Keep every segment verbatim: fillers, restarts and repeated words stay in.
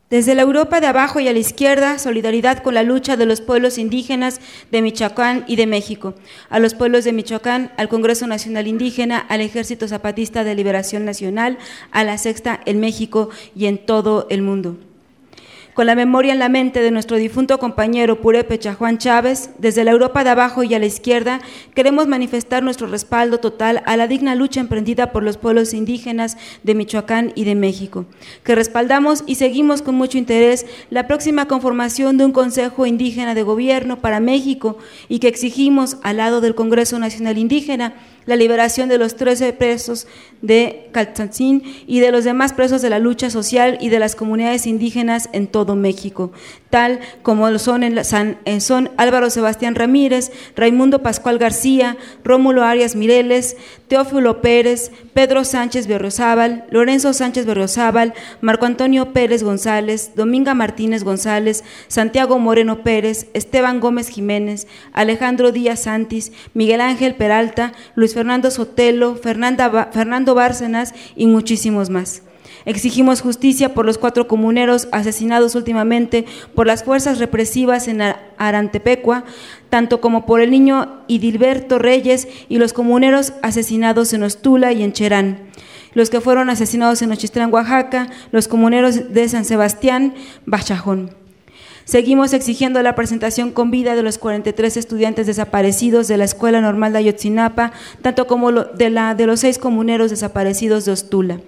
Desde la Europa de abajo y a la izquierda, solidaridad con la lucha de los pueblos indígenas de Michoacán y de México. A los pueblos de Michoacán, al Congreso Nacional Indígena, al Ejército Zapatista de Liberación Nacional, a la Sexta en México y en todo el mundo. Con la memoria en la mente de nuestro difunto compañero Purépecha Juan Chávez, desde la Europa de abajo y a la izquierda, queremos manifestar nuestro respaldo total a la digna lucha emprendida por los pueblos indígenas de Michoacán y de México, que respaldamos y seguimos con mucho interés la próxima conformación de un Consejo Indígena de Gobierno para México y que exigimos, al lado del Congreso Nacional Indígena, la liberación de los trece presos de Caltzantzin y de los demás presos de la lucha social y de las comunidades indígenas en todo México, tal como lo son, en San, son Álvaro Sebastián Ramírez, Raimundo Pascual García, Rómulo Arias Mireles, Teófilo Pérez, Pedro Sánchez Berriozábal, Lorenzo Sánchez Berriozábal, Marco Antonio Pérez González, Dominga Martínez González, Santiago Moreno Pérez, Esteban Gómez Jiménez, Alejandro Díaz Santis, Miguel Ángel Peralta, Luis Fernando Sotelo, Fernanda, Fernando Bárcenas y muchísimos más. Exigimos justicia por los cuatro comuneros asesinados últimamente por las fuerzas represivas en Arantepecua, tanto como por el niño Idilberto Reyes y los comuneros asesinados en Ostula y en Cherán, los que fueron asesinados en Nochistlán, Oaxaca, los comuneros de San Sebastián, Bachajón. Seguimos exigiendo la presentación con vida de los cuarenta y tres estudiantes desaparecidos de la Escuela Normal de Ayotzinapa, tanto como de, la, de los seis comuneros desaparecidos de Ostula,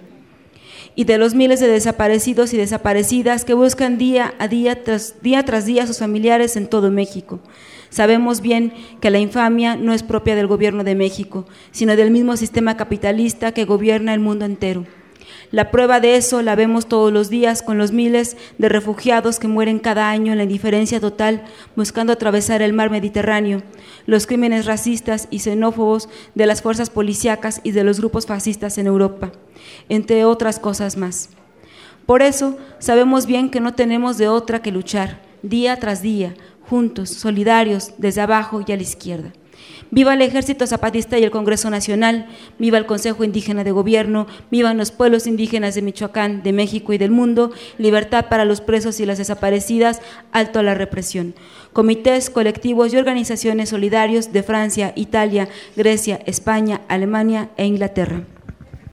y de los miles de desaparecidos y desaparecidas que buscan día a día tras día tras día a sus familiares en todo México. Sabemos bien que la infamia no es propia del gobierno de México, sino del mismo sistema capitalista que gobierna el mundo entero. La prueba de eso la vemos todos los días con los miles de refugiados que mueren cada año en la indiferencia total buscando atravesar el mar Mediterráneo, los crímenes racistas y xenófobos de las fuerzas policíacas y de los grupos fascistas en Europa, entre otras cosas más. Por eso sabemos bien que no tenemos de otra que luchar, día tras día, juntos, solidarios, desde abajo y a la izquierda. Viva el Ejército Zapatista y el Congreso Nacional, viva el Consejo Indígena de Gobierno, vivan los pueblos indígenas de Michoacán, de México y del mundo, libertad para los presos y las desaparecidas, alto a la represión. Comités, colectivos y organizaciones solidarios de Francia, Italia, Grecia, España, Alemania e Inglaterra.